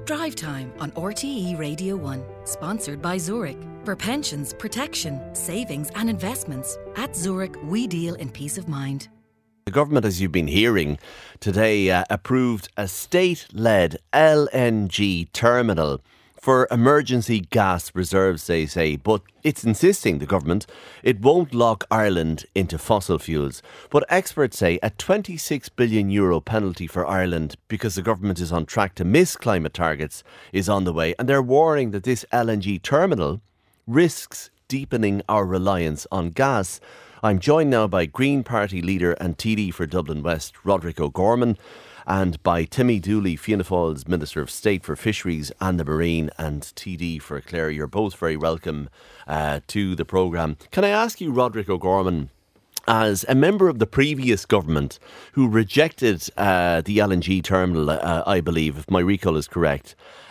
Drive Time on RTE Radio 1, sponsored by Zurich. For pensions, protection, savings and investments, at Zurich we deal in peace of mind. The government, as you've been hearing today, approved a state-led LNG terminal for emergency gas reserves, they say, but it's insisting, the government, it won't lock Ireland into fossil fuels. But experts say a €26 billion penalty for Ireland because the government is on track to miss climate targets is on the way, and they're warning that this LNG terminal risks deepening our reliance on gas. I'm joined now by Green Party leader and TD for Dublin West, Roderick O'Gorman, and by Timmy Dooley, Fianna Fáil's Minister of State for Fisheries and the Marine, and TD for Clare. You're both very welcome to the programme. Can I ask you, Roderick O'Gorman, as a member of the previous government who rejected the LNG terminal, I believe, if my recall is correct,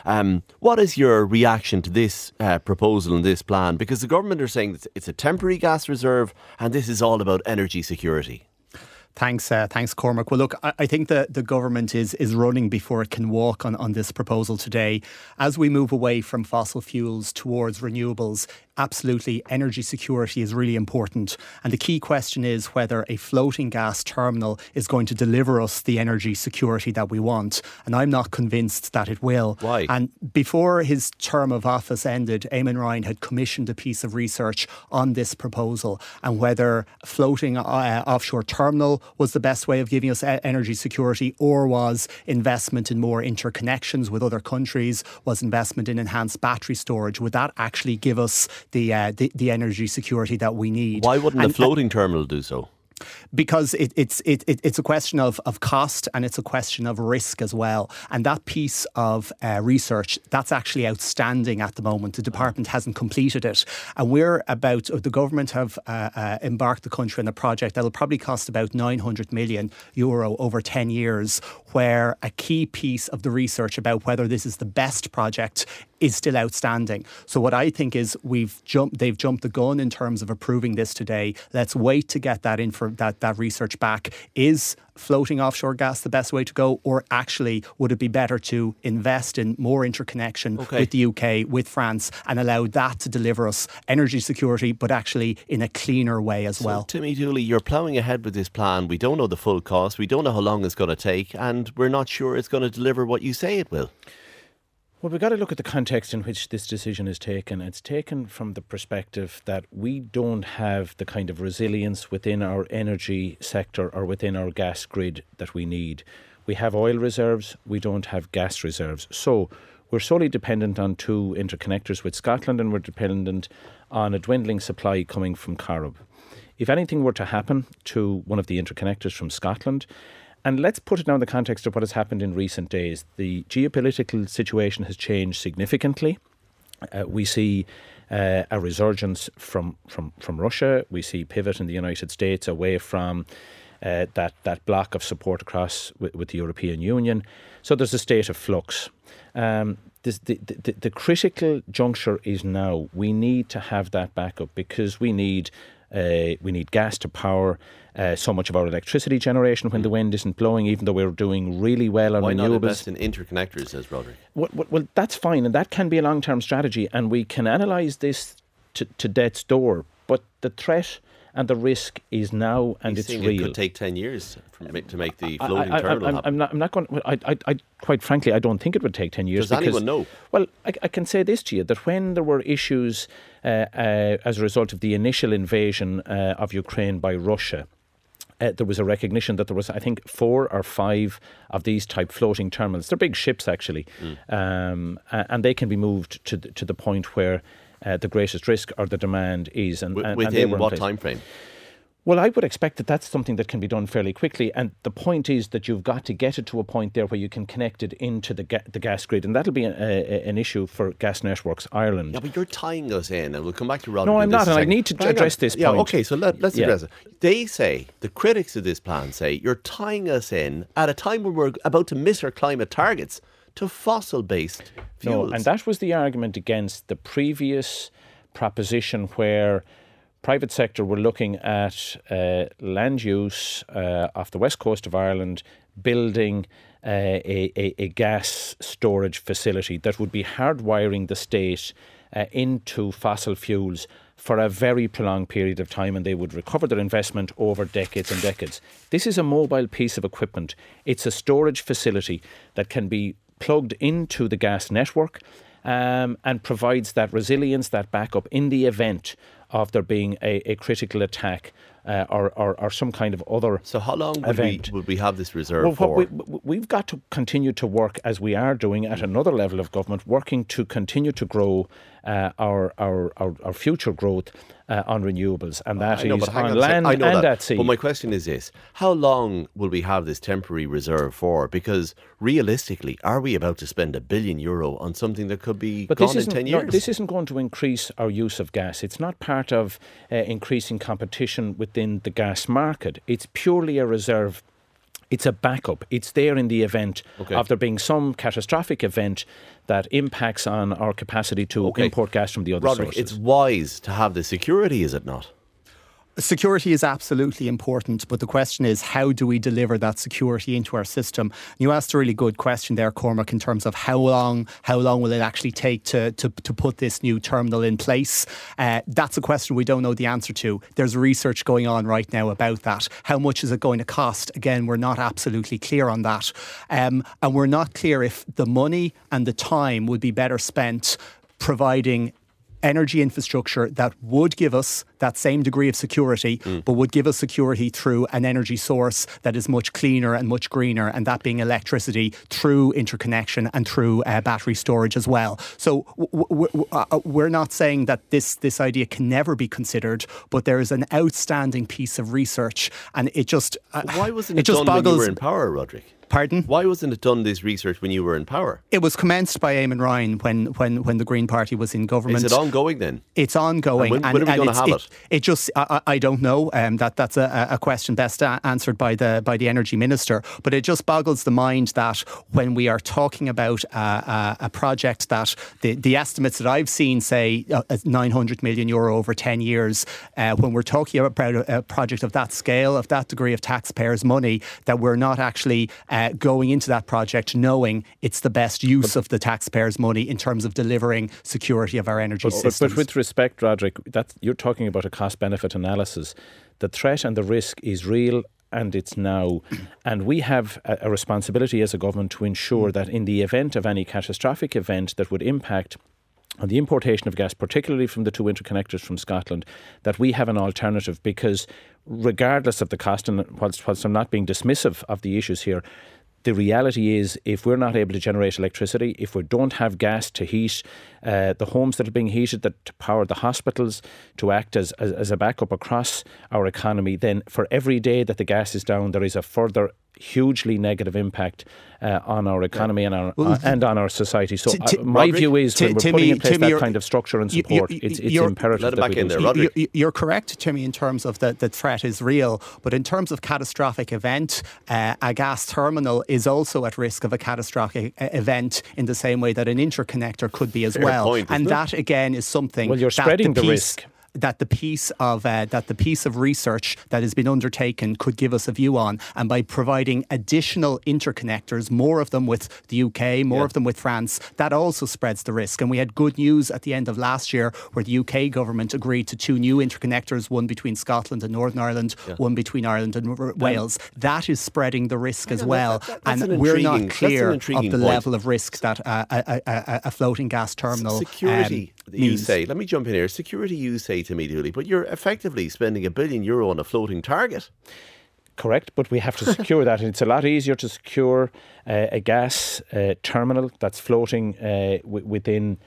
what is your reaction to this proposal and this plan? Because the government are saying that it's a temporary gas reserve and this is all about energy security. Thanks, Cormac. Well, look, I think the government is running before it can walk on this proposal today. As we move away from fossil fuels towards renewables, absolutely, energy security is really important. And the key question is whether a floating gas terminal is going to deliver us the energy security that we want. And I'm not convinced that it will. Why? And before his term of office ended, Eamon Ryan had commissioned a piece of research on this proposal and whether a floating offshore terminal was the best way of giving us energy security, or was investment in more interconnections with other countries, was investment in enhanced battery storage. Would that actually give us the energy security that we need? Why wouldn't a floating terminal do so? Because it's a question of cost, and it's a question of risk as well. And that piece of research, that's actually outstanding at the moment. The department hasn't completed it. And the government have embarked the country on a project that'll probably cost about €900 million over 10 years, where a key piece of the research about whether this is the best project is still outstanding. So what I think is they've jumped the gun in terms of approving this today. Let's wait to get that research back. Is floating offshore gas the best way to go, or actually would it be better to invest in more interconnection with the UK, with France, and allow that to deliver us energy security, but actually in a cleaner way as well? Timmy Dooley, you're ploughing ahead with this plan. We don't know the full cost. We don't know how long it's going to take, and we're not sure it's going to deliver what you say it will. Well, we've got to look at the context in which this decision is taken. It's taken from the perspective that we don't have the kind of resilience within our energy sector or within our gas grid that we need. We have oil reserves, we don't have gas reserves. So we're solely dependent on two interconnectors with Scotland, and we're dependent on a dwindling supply coming from Corrib. If anything were to happen to one of the interconnectors from Scotland, and let's put it now in the context of what has happened in recent days. The geopolitical situation has changed significantly. We see a resurgence from Russia. We see pivot in the United States away from that block of support across with the European Union. So there's a state of flux. The critical juncture is now. We need to have that backup because we need gas to power so much of our electricity generation when the wind isn't blowing, even though we're doing really well on renewables. Why not invest in interconnectors, says Roderick? Well, that's fine, and that can be a long-term strategy, and we can analyse this to death's door, but the threat and the risk is now, and it's real. It could take 10 years to make the floating terminal happen. I'm not going. I quite frankly, I don't think it would take 10 years. Does anyone know? Well, I can say this to you, that when there were issues as a result of the initial invasion of Ukraine by Russia, there was a recognition that there was, I think, 4 or 5 of these type floating terminals. They're big ships, actually, and they can be moved to the point where the greatest risk or the demand is. Within what time frame? Well, I would expect that that's something that can be done fairly quickly. And the point is that you've got to get it to a point there where you can connect it into the gas grid. And that'll be an issue for Gas Networks Ireland. Yeah, but you're tying us in. And we'll come back to Roderick. No, I'm not. And I need to address this point. Yeah, OK, so let's address it. They say, the critics of this plan say, you're tying us in at a time when we're about to miss our climate targets to fossil-based fuels. No, and that was the argument against the previous proposition where private sector were looking at land use off the west coast of Ireland, building a gas storage facility that would be hardwiring the state into fossil fuels for a very prolonged period of time, and they would recover their investment over decades and decades. This is a mobile piece of equipment. It's a storage facility that can be plugged into the gas network and provides that resilience, that backup in the event of there being a critical attack or some kind of other So how long event. would we have this reserve for? We've got to continue to work, as we are doing at another level of government, working to continue to grow our future growth on renewables, and that is on land and at sea. But my question is this: how long will we have this temporary reserve for? Because realistically, are we about to spend €1 billion on something that could be gone in 10 years? No, this isn't going to increase our use of gas. It's not part of increasing competition within the gas market. It's purely a reserve. It's a backup. It's there in the event of there being some catastrophic event that impacts on our capacity to import gas from the other sources. It's wise to have the security, is it not? Security is absolutely important, but the question is, how do we deliver that security into our system? You asked a really good question there, Cormac, in terms of how long will it actually take to put this new terminal in place? That's a question we don't know the answer to. There's research going on right now about that. How much is it going to cost? Again, we're not absolutely clear on that. And we're not clear if the money and the time would be better spent providing energy infrastructure that would give us that same degree of security, but would give us security through an energy source that is much cleaner and much greener, and that being electricity through interconnection and through battery storage as well. So we're not saying that this idea can never be considered, but there is an outstanding piece of research, and it just why wasn't it done when you were in power, Roderick? Pardon? Why wasn't it done, this research, when you were in power? It was commenced by Eamon Ryan when the Green Party was in government. Is it ongoing then? It's ongoing. And when are we going to have it? It just, I don't know. That's a question best answered by the Energy Minister. But it just boggles the mind that when we are talking about a project that the estimates that I've seen say €900 million over 10 years, when we're talking about a project of that scale, of that degree of taxpayers' money, that we're not actually going into that project knowing it's the best use of the taxpayers' money in terms of delivering security of our energy systems. But with respect, Roderick, you're talking about a cost-benefit analysis. The threat and the risk is real, and it's now. And we have a responsibility as a government to ensure that in the event of any catastrophic event that would impact on the importation of gas, particularly from the two interconnectors from Scotland, that we have an alternative, because regardless of the cost, and whilst I'm not being dismissive of the issues here, the reality is, if we're not able to generate electricity, if we don't have gas to heat the homes that are being heated, to power the hospitals, to act as a backup across our economy, then for every day that the gas is down, there is a further hugely negative impact on our economy and on our society. So my view is, when we're putting in place that kind of structure and support, it's imperative that we do so. You're correct, Timmy, in terms of the threat is real, but in terms of catastrophic event, a gas terminal is also at risk of a catastrophic event in the same way that an interconnector could be as well. And that again is something. Well, you're spreading the risk. That the piece of research that has been undertaken could give us a view on, and by providing additional interconnectors, more of them with the UK, more of them with France, that also spreads the risk. And we had good news at the end of last year, where the UK government agreed to 2 new interconnectors, one between Scotland and Northern Ireland, one between Ireland and Wales. That is spreading the risk as well, and we're not clear of the level of risk that a floating gas terminal security means. You say, let me jump in here. Security, you say to me, Dooley, but you're effectively spending €1 billion on a floating target. Correct, but we have to secure that. And it's a lot easier to secure a gas terminal that's floating within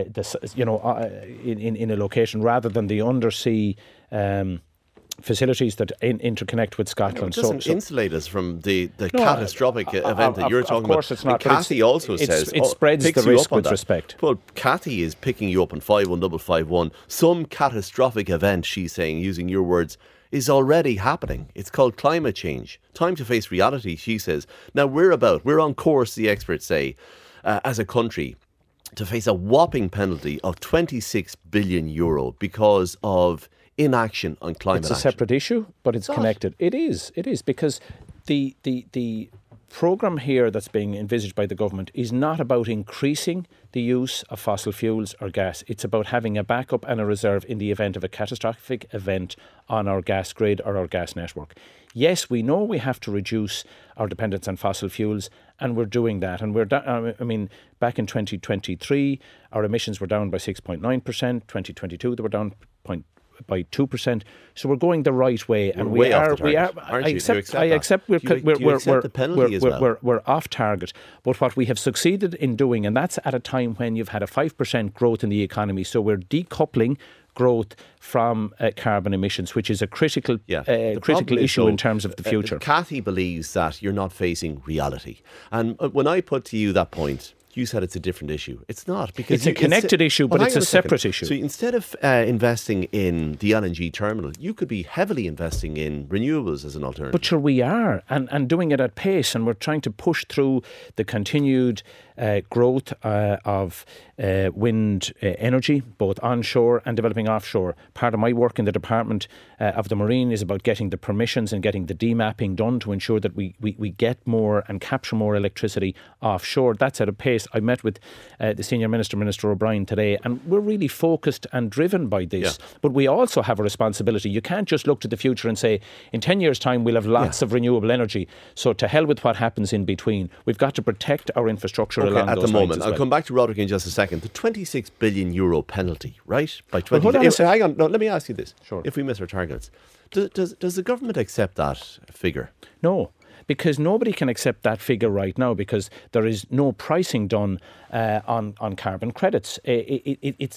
in a location, rather than the undersea facilities that interconnect with Scotland. It doesn't insulate us from the catastrophic event that you're talking about. Of course it's not. Cathy also says it spreads the risk with respect. Well, Cathy is picking you up on 51551. Some catastrophic event, she's saying, using your words, is already happening. It's called climate change. Time to face reality, she says. Now we're on course, the experts say, as a country, to face a whopping penalty of €26 billion because of inaction on climate action. It's a separate issue, but it's connected. It is because the programme here that's being envisaged by the government is not about increasing the use of fossil fuels or gas. It's about having a backup and a reserve in the event of a catastrophic event on our gas grid or our gas network. Yes, we know we have to reduce our dependence on fossil fuels, and we're doing that. And back in 2023, our emissions were down by 6.9%. 2022, they were down by 2%. So we're going the right way, and we're off we're off target. But what we have succeeded in doing, and that's at a time when you've had a 5% growth in the economy, so we're decoupling growth from carbon emissions, which is a critical issue in terms of the future. Cathy believes that you're not facing reality. And when I put to you that point, you said it's a different issue. It's not, because it's a connected issue, but it's a separate issue. So instead of investing in the LNG terminal, you could be heavily investing in renewables as an alternative. But sure, we are, and doing it at pace, and we're trying to push through the continued growth of wind energy, both onshore and developing offshore. Part of my work in the Department of the Marine is about getting the permissions and getting the demapping done to ensure that we get more and capture more electricity offshore. That's at a pace. I met with the Senior Minister, Minister O'Brien, today, and we're really focused and driven by this. Yeah. But we also have a responsibility. You can't just look to the future and say, in 10 years' time, we'll have lots of renewable energy. So to hell with what happens in between. We've got to protect our infrastructure along at those the moment. lines as well. I'll come back to Roderick in just a second. The 26 billion euro penalty, right? By 20. Hang on. No, let me ask you this. Sure. If we miss our targets, does the government accept that figure? No. Because nobody can accept that figure right now, because there is no pricing done on carbon credits. It's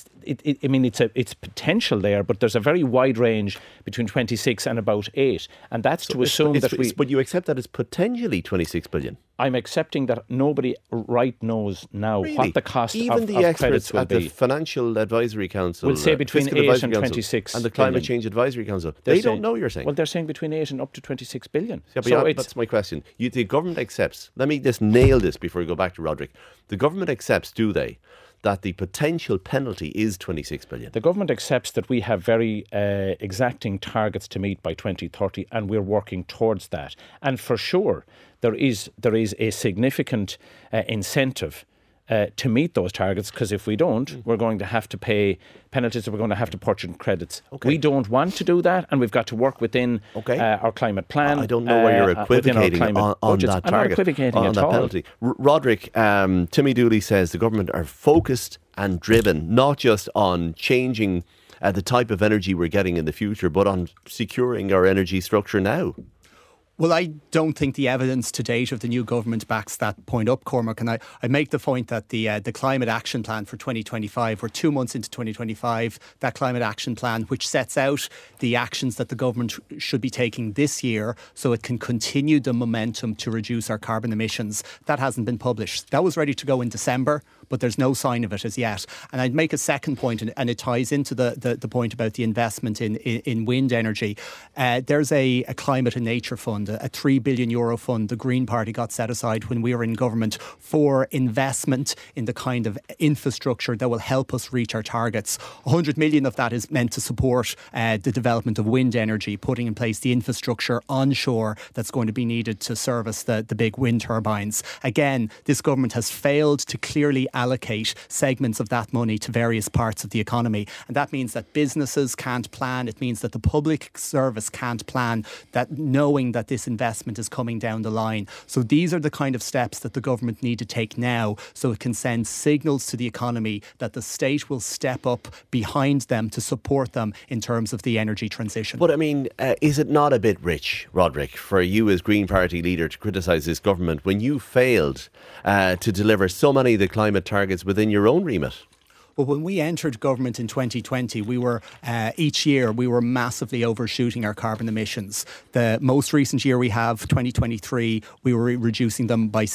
potential there, but there's a very wide range between 26 and about 8, and that's to assume that we. But you accept that it's potentially 26 billion. I'm accepting that nobody right knows now what the cost Even the of experts credits will at be. The Financial Advisory Council will say between 8 and 26 and the Climate billion. Change Advisory Council. They don't know, you're saying. Well, they're saying between 8 and up to 26 billion. Yeah, but that's my question. The government accepts, let me just nail this before we go back to Roderick. The government accepts, do they, that the potential penalty is 26 billion? The government accepts that we have very exacting targets to meet by 2030, and we're working towards that. And for sure, there is a significant incentive to meet those targets, because if we don't, we're going to have to pay penalties, or we're going to have to purchase credits. Okay. We don't want to do that, and we've got to work within our climate plan. I don't know where you're equivocating on that target, I'm not equivocating on at that all. Penalty. Roderick, Timmy Dooley says the government are focused and driven, not just on changing the type of energy we're getting in the future, but on securing our energy structure now. Well, I don't think the evidence to date of the new government backs that point up, Cormac. And I make the point that the Climate Action Plan for 2025, we're 2 months into 2025, that Climate Action Plan, which sets out the actions that the government should be taking this year so it can continue the momentum to reduce our carbon emissions, that hasn't been published. That was ready to go in December, but there's no sign of it as yet. And I'd make a second point, and it ties into the point about the investment in wind energy. There's a climate and nature fund, a €3 billion fund the Green Party got set aside when we were in government for investment in the kind of infrastructure that will help us reach our targets. 100 million of that is meant to support the development of wind energy, putting in place the infrastructure onshore that's going to be needed to service the big wind turbines. Again, this government has failed to clearly allocate segments of that money to various parts of the economy. And that means that businesses can't plan. It means that the public service can't plan, that knowing that this investment is coming down the line. So these are the kind of steps that the government need to take now so it can send signals to the economy that the state will step up behind them to support them in terms of the energy transition. But I mean, is it not a bit rich, Roderick, for you as Green Party leader to criticise this government when you failed to deliver so many of the climate targets within your own remit? Well, when we entered government in 2020, we were each year we were massively overshooting our carbon emissions. The most recent year we have, 2023, we were reducing them by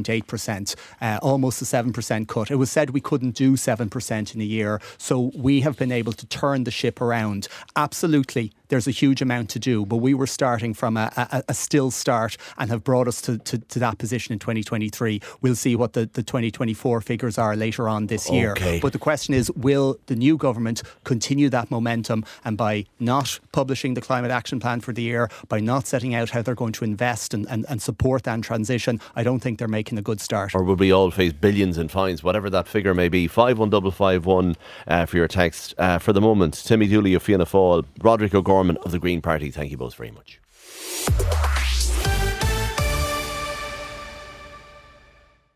6.8%, almost a 7% cut. It was said we couldn't do 7% in a year, so we have been able to turn the ship around. Absolutely, there's a huge amount to do, but we were starting from a still start and have brought us to that position in 2023. We'll see what the 2024 figures are later on this year. But the question is, will the new government continue that momentum? And by not publishing the climate action plan for the year, by not setting out how they're going to invest and support that transition, I don't think they're making a good start. Or will we all face billions in fines, whatever that figure may be? 51551 for your text. For the moment, Timmy Dooley of Fianna Fáil, Roderick O'Gorman of the Green Party, thank you both very much.